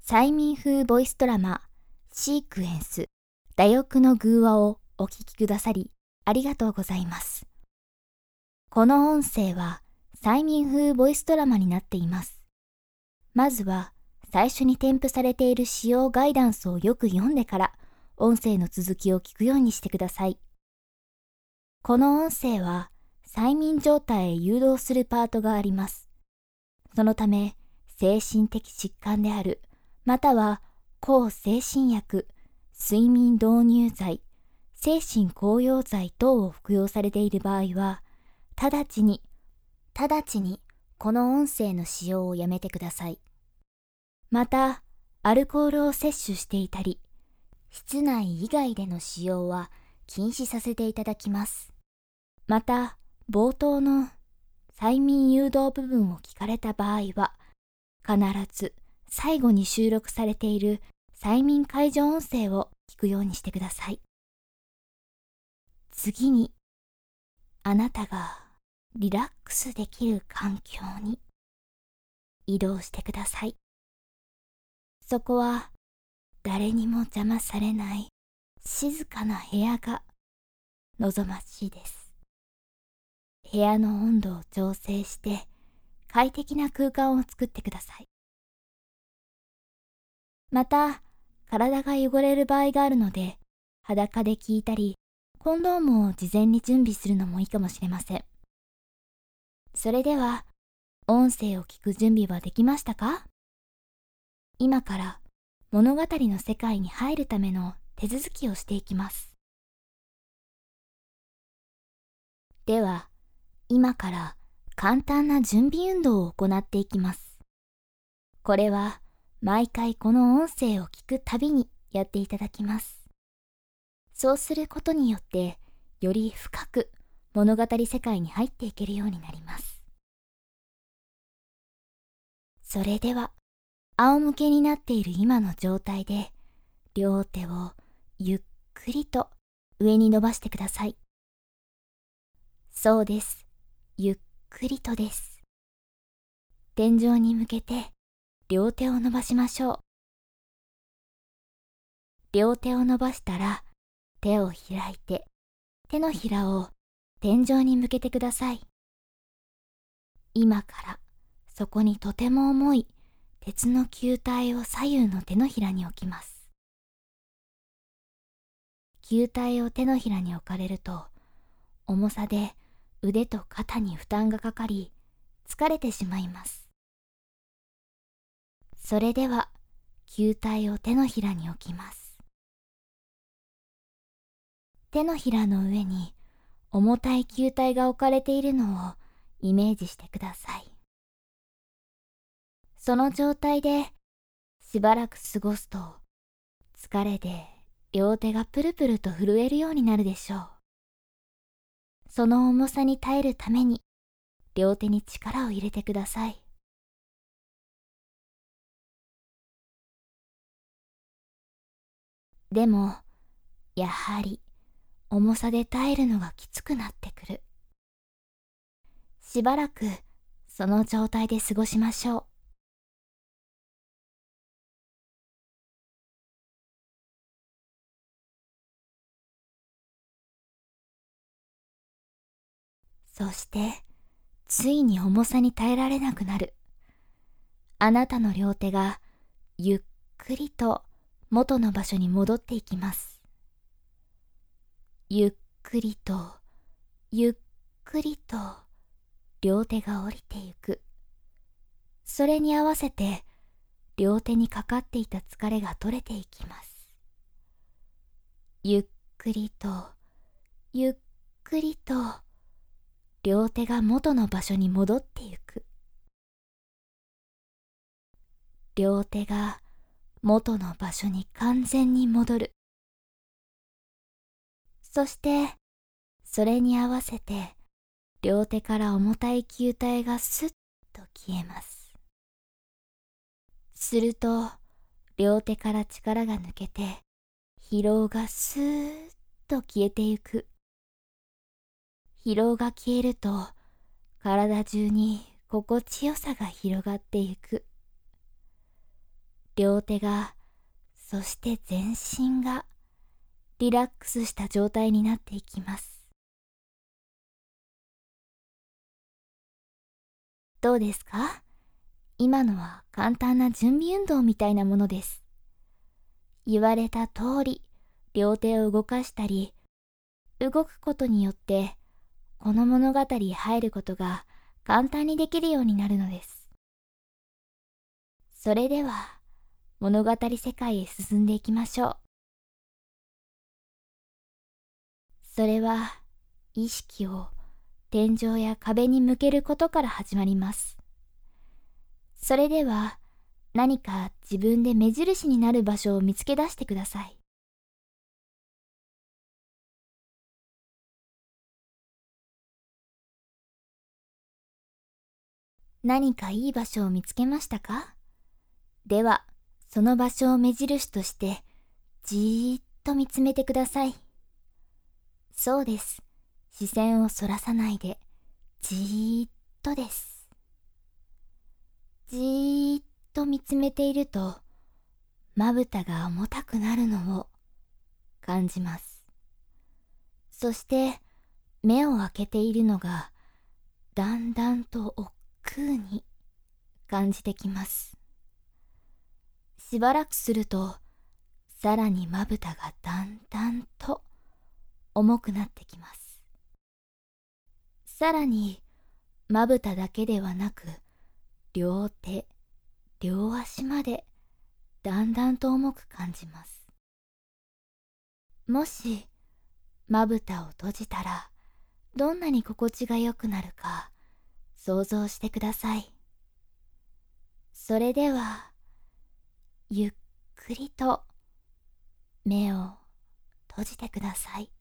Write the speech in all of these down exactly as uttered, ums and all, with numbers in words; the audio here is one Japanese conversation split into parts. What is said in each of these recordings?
催眠風ボイスドラマシークエンス打翼の偶話をお聞きくださりありがとうございます。この音声は催眠風ボイスドラマになっています。まずは最初に添付されている使用ガイダンスをよく読んでから音声の続きを聞くようにしてください。この音声は催眠状態へ誘導するパートがあります。そのため精神的疾患であるまたは抗精神薬、睡眠導入剤、精神高揚剤等を服用されている場合は、直ちに、直ちにこの音声の使用をやめてください。また、アルコールを摂取していたり、室内以外での使用は禁止させていただきます。また、冒頭の催眠誘導部分を聞かれた場合は、必ず最後に収録されている催眠解除音声を聞くようにしてください。次に、あなたがリラックスできる環境に移動してください。そこは誰にも邪魔されない静かな部屋が望ましいです。部屋の温度を調整して快適な空間を作ってください。また、体が汚れる場合があるので、裸で聞いたり、コンドームを事前に準備するのもいいかもしれません。それでは、音声を聞く準備はできましたか？今から物語の世界に入るための手続きをしていきます。では、今から簡単な準備運動を行っていきます。これは毎回この音声を聞くたびにやっていただきます。そうすることによって、より深く物語世界に入っていけるようになります。それでは、仰向けになっている今の状態で、両手をゆっくりと上に伸ばしてください。そうです。ゆっくりとです。天井に向けて両手を伸ばしましょう。両手を伸ばしたら手を開いて手のひらを天井に向けてください。今からそこにとても重い鉄の球体を左右の手のひらに置きます。球体を手のひらに置かれると重さで腕と肩に負担がかかり疲れてしまいます。それでは球体を手のひらに置きます。手のひらの上に重たい球体が置かれているのをイメージしてください。その状態でしばらく過ごすと疲れで両手がプルプルと震えるようになるでしょう。その重さに耐えるために両手に力を入れてください。でもやはり重さで耐えるのがきつくなってくる。しばらくその状態で過ごしましょう。そしてついに重さに耐えられなくなる。あなたの両手がゆっくりと元の場所に戻っていきます。ゆっくりとゆっくりと両手が降りてゆく。それに合わせて両手にかかっていた疲れが取れていきます。ゆっくりとゆっくりと両手が元の場所に戻ってゆく。両手が元の場所に完全に戻る。そしてそれに合わせて両手から重たい球体がスッと消えます。すると両手から力が抜けて疲労がスーッと消えてゆく。疲労が消えると体中に心地よさが広がってゆく。 両手が、そして全身がリラックスした状態になっていきます。どうですか？今のは簡単な準備運動みたいなものです。言われた通り、両手を動かしたり、動くことによって、この物語に入ることが簡単にできるようになるのです。それでは、物語世界へ進んでいきましょう。それは、意識を天井や壁に向けることから始まります。それでは、何か自分で目印になる場所を見つけ出してください。何かいい場所を見つけましたか？では、その場所を目印として、じーっと見つめてください。そうです。視線をそらさないで、じーっとです。じーっと見つめていると、まぶたが重たくなるのを感じます。そして、目を開けているのが、だんだんと億劫に感じてきます。しばらくすると、さらにまぶたがだんだんと重くなってきます。さらに、まぶただけではなく、両手、両足までだんだんと重く感じます。もし、まぶたを閉じたら、どんなに心地が良くなるか想像してください。それでは、ゆっくりと目を閉じてください。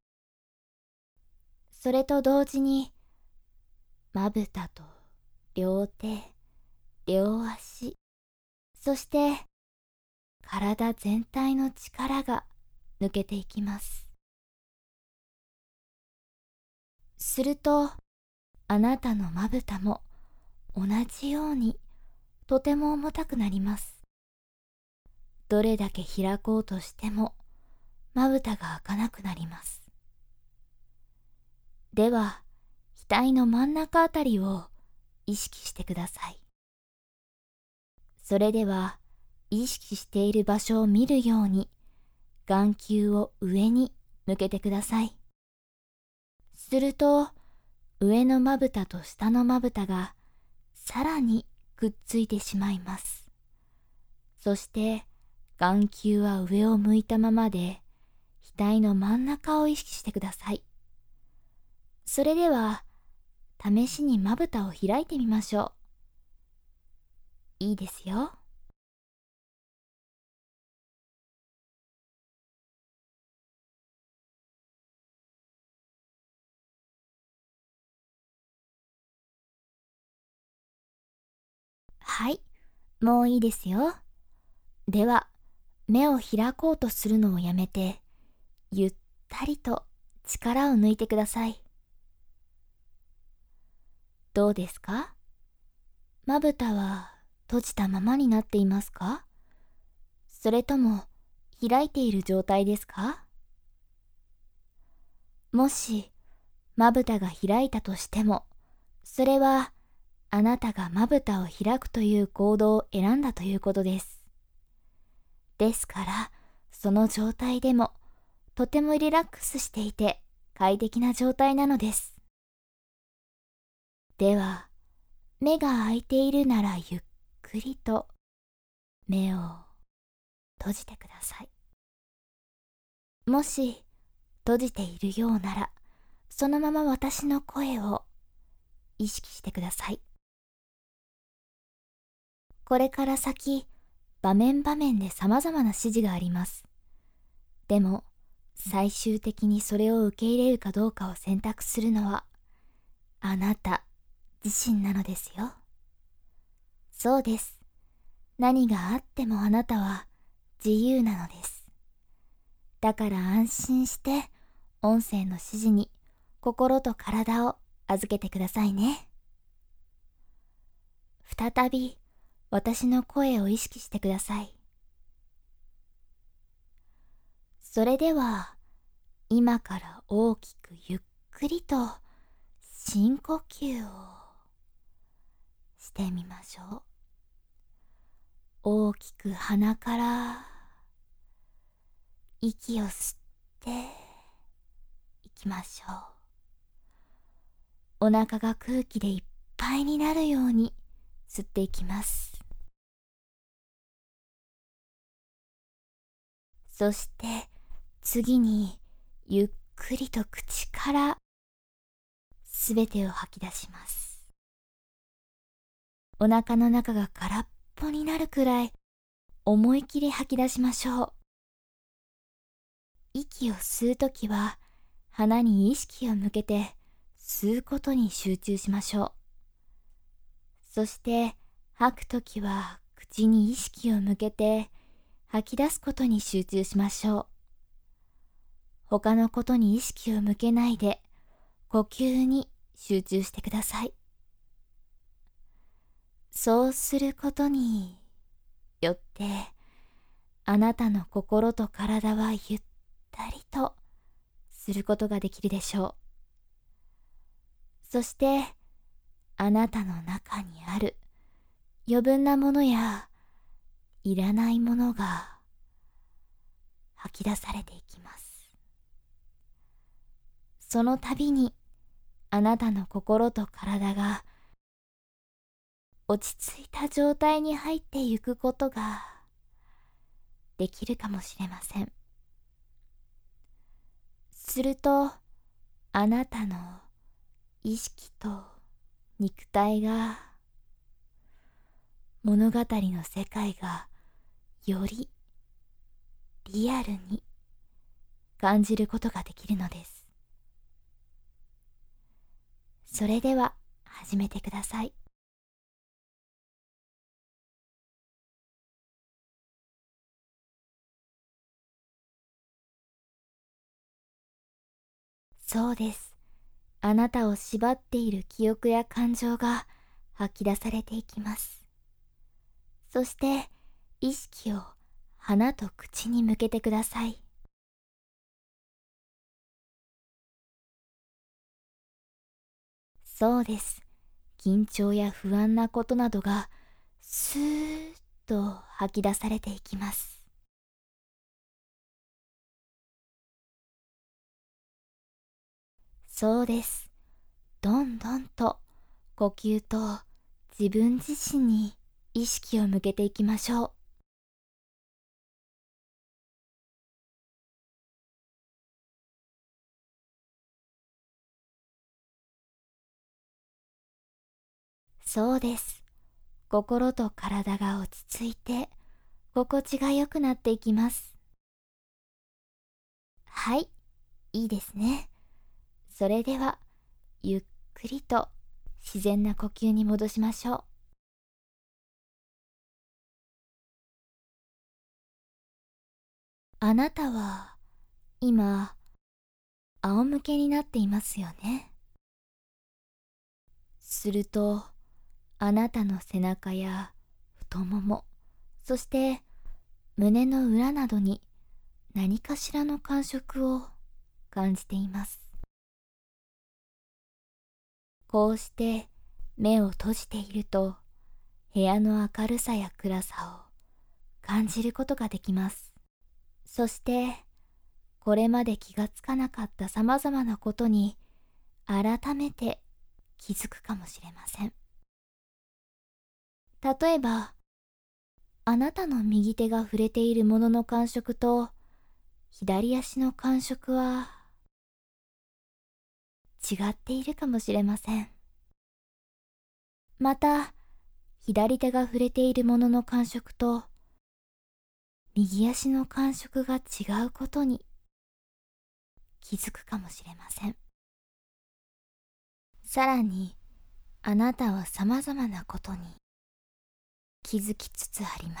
それと同時に、まぶたと両手、両足、そして体全体の力が抜けていきます。すると、あなたのまぶたも同じようにとても重たくなります。どれだけ開こうとしてもまぶたが開かなくなります。では、額の真ん中あたりを意識してください。それでは、意識している場所を見るように、眼球を上に向けてください。すると、上のまぶたと下のまぶたがさらにくっついてしまいます。そして、眼球は上を向いたままで、額の真ん中を意識してください。それでは、試しにまぶたを開いてみましょう。いいですよ。はい、もういいですよ。では、目を開こうとするのをやめて、ゆったりと力を抜いてください。どうですか？まぶたは閉じたままになっていますか？それとも開いている状態ですか？もし、まぶたが開いたとしても、それはあなたがまぶたを開くという行動を選んだということです。ですから、その状態でもとてもリラックスしていて快適な状態なのです。では、目が開いているならゆっくりと目を閉じてください。もし閉じているようなら、そのまま私の声を意識してください。これから先、場面場面で様々な指示があります。でも、最終的にそれを受け入れるかどうかを選択するのは、あなた自身なのですよ。そうです。何があってもあなたは自由なのです。だから安心して音声の指示に心と体を預けてくださいね。再び私の声を意識してください。それでは、今から大きくゆっくりと深呼吸をしてみましょう。大きく鼻から息を吸っていきましょう。お腹が空気でいっぱいになるように吸っていきます。そして次にゆっくりと口からすべてを吐き出します。お腹の中が空っぽになるくらい思い切り吐き出しましょう。息を吸うときは鼻に意識を向けて吸うことに集中しましょう。そして吐くときは口に意識を向けて吐き出すことに集中しましょう。他のことに意識を向けないで呼吸に集中してください。そうすることによってあなたの心と体はゆったりとすることができるでしょう。そしてあなたの中にある余分なものやいらないものが吐き出されていきます。その度にあなたの心と体が落ち着いた状態に入っていくことができるかもしれません。するとあなたの意識と肉体が物語の世界がよりリアルに感じることができるのです。それでは始めてください。そうです。あなたを縛っている記憶や感情が吐き出されていきます。そして意識を鼻と口に向けてください。そうです。緊張や不安なことなどがスーッと吐き出されていきます。そうです。どんどんと呼吸と自分自身に意識を向けていきましょう。そうです。心と体が落ち着いて心地が良くなっていきます。はい、いいですね。それではゆっくりと自然な呼吸に戻しましょう。あなたは今仰向けになっていますよね。するとあなたの背中や太もも、そして胸の裏などに何かしらの感触を感じています。こうして目を閉じていると部屋の明るさや暗さを感じることができます。そしてこれまで気がつかなかったさまざまなことに改めて気づくかもしれません。例えばあなたの右手が触れているものの感触と左足の感触は違っているかもしれません。また左手が触れているものの感触と右足の感触が違うことに気づくかもしれません。さらにあなたはさまざまなことに気づきつつあります。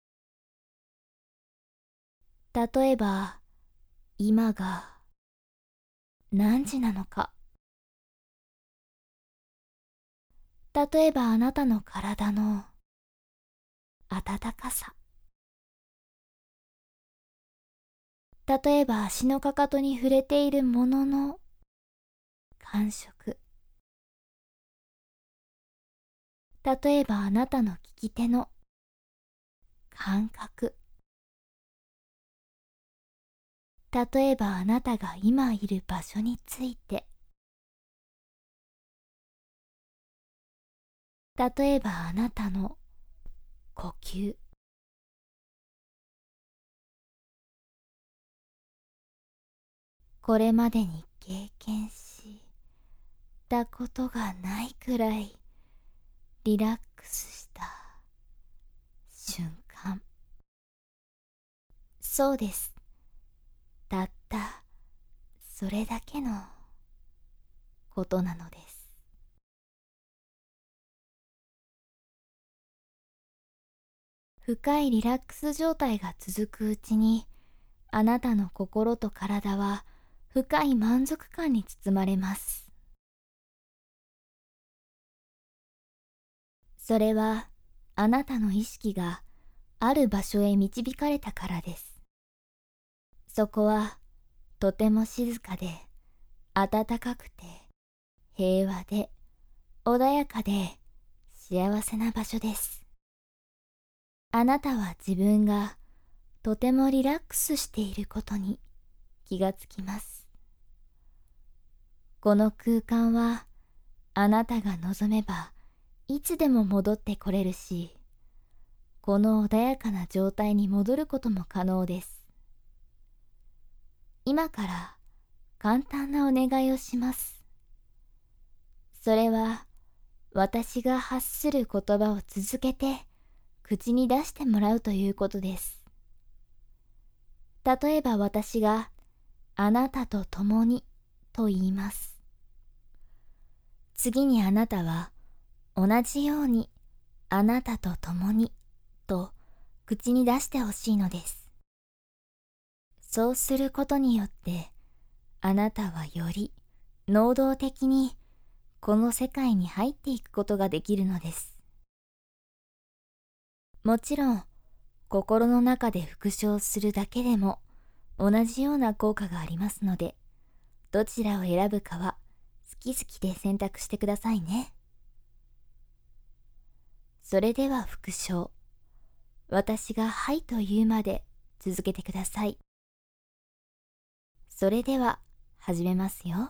例えば今が何時なのか、例えばあなたの体の温かさ。例えば足のかかとに触れているものの感触。例えばあなたの利き手の感覚。例えばあなたが今いる場所について。例えばあなたの呼吸。これまでに経験したことがないくらいリラックスした瞬間。そうです。たったそれだけのことなのです。深いリラックス状態が続くうちに、あなたの心と体は深い満足感に包まれます。それはあなたの意識がある場所へ導かれたからです。そこはとても静かで暖かくて平和で穏やかで幸せな場所です。あなたは自分がとてもリラックスしていることに気がつきます。この空間はあなたが望めばいつでも戻ってこれるし、この穏やかな状態に戻ることも可能です。今から簡単なお願いをします。それは私が発する言葉を続けて口に出してもらうということです。例えば私があなたと共にと言います。次にあなたは同じようにあなたと共にと口に出してほしいのです。そうすることによってあなたはより能動的にこの世界に入っていくことができるのです。もちろん心の中で復唱するだけでも同じような効果がありますので、どちらを選ぶかは好き好きで選択してくださいね。それでは復唱。私がはいと言うまで続けてください。それでは始めますよ。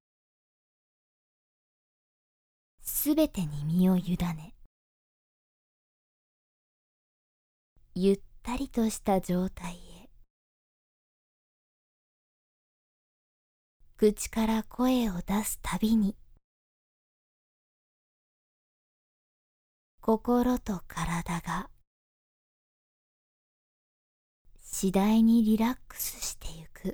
すべてに身を委ね、ゆったりとした状態へ。口から声を出すたびに、心と体が次第にリラックスしてゆく。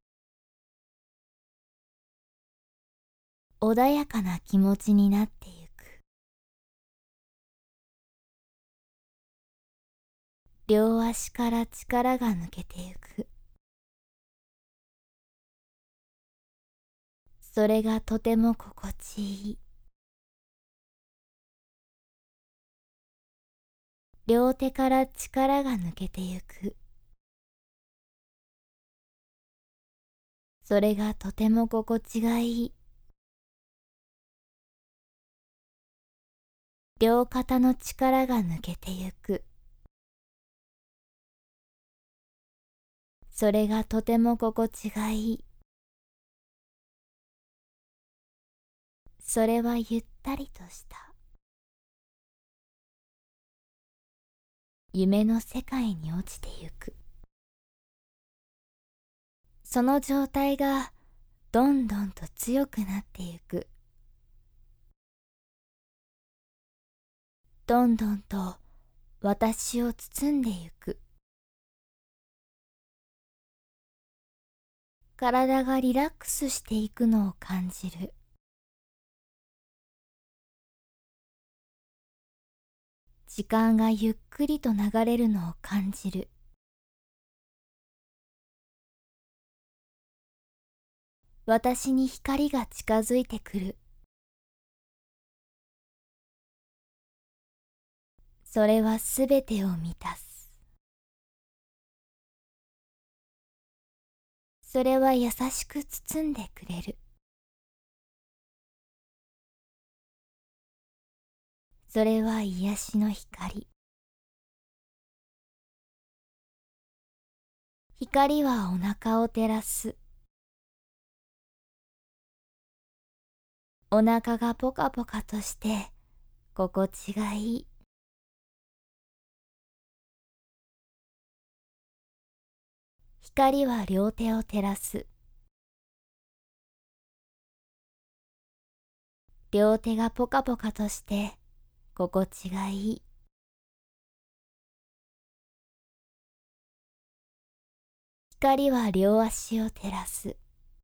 穏やかな気持ちになってゆく。両足から力が抜けてゆく。それがとても心地いい。両手から力が抜けてゆく。それがとても心地がいい。両肩の力が抜けてゆく。それがとても心地がいい。それはゆったりとした夢の世界に落ちてゆく。その状態がどんどんと強くなってゆく。どんどんと私を包んでゆく。体がリラックスしていくのを感じる。時間がゆっくりと流れるのを感じる。私に光が近づいてくる。 それはすべてを満たす。それは優しく包んでくれる。それは癒しの光。光はお腹を照らす。お腹がポカポカとして心地がいい。光は両手を照らす。両手がポカポカとして心地がいい。光は両足を照らす。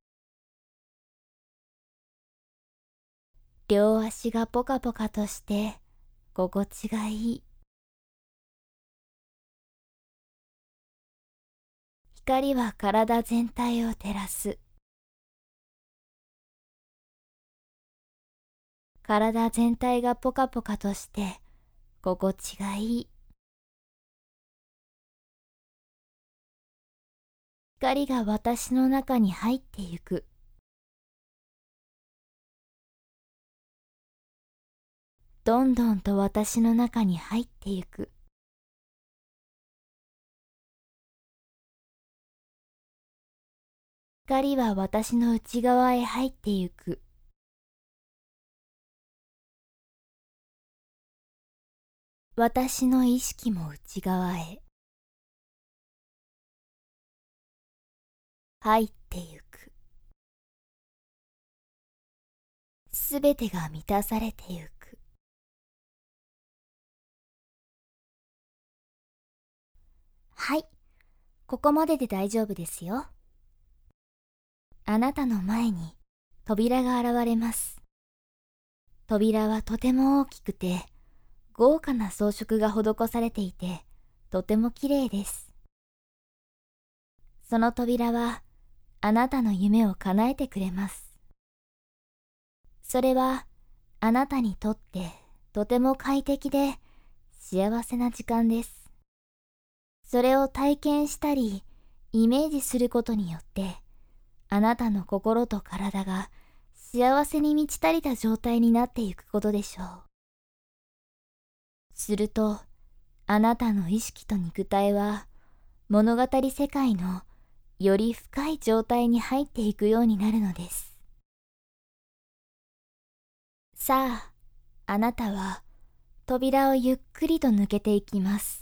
両足がポカポカとして心地がいい。光は体全体を照らす。体全体がポカポカとして心地がいい。光が私の中に入ってゆく。どんどんと私の中に入ってゆく。光は私の内側へ入ってゆく。私の意識も内側へ入ってゆく。すべてが満たされてゆく。はい、ここまでで大丈夫ですよ。あなたの前に扉が現れます。扉はとても大きくて、豪華な装飾が施されていて、とてもきれいです。その扉は、あなたの夢を叶えてくれます。それは、あなたにとってとても快適で幸せな時間です。それを体験したり、イメージすることによって、あなたの心と体が幸せに満ち足りた状態になっていくことでしょう。すると、あなたの意識と肉体は物語世界のより深い状態に入っていくようになるのです。さあ、あなたは扉をゆっくりと抜けていきます。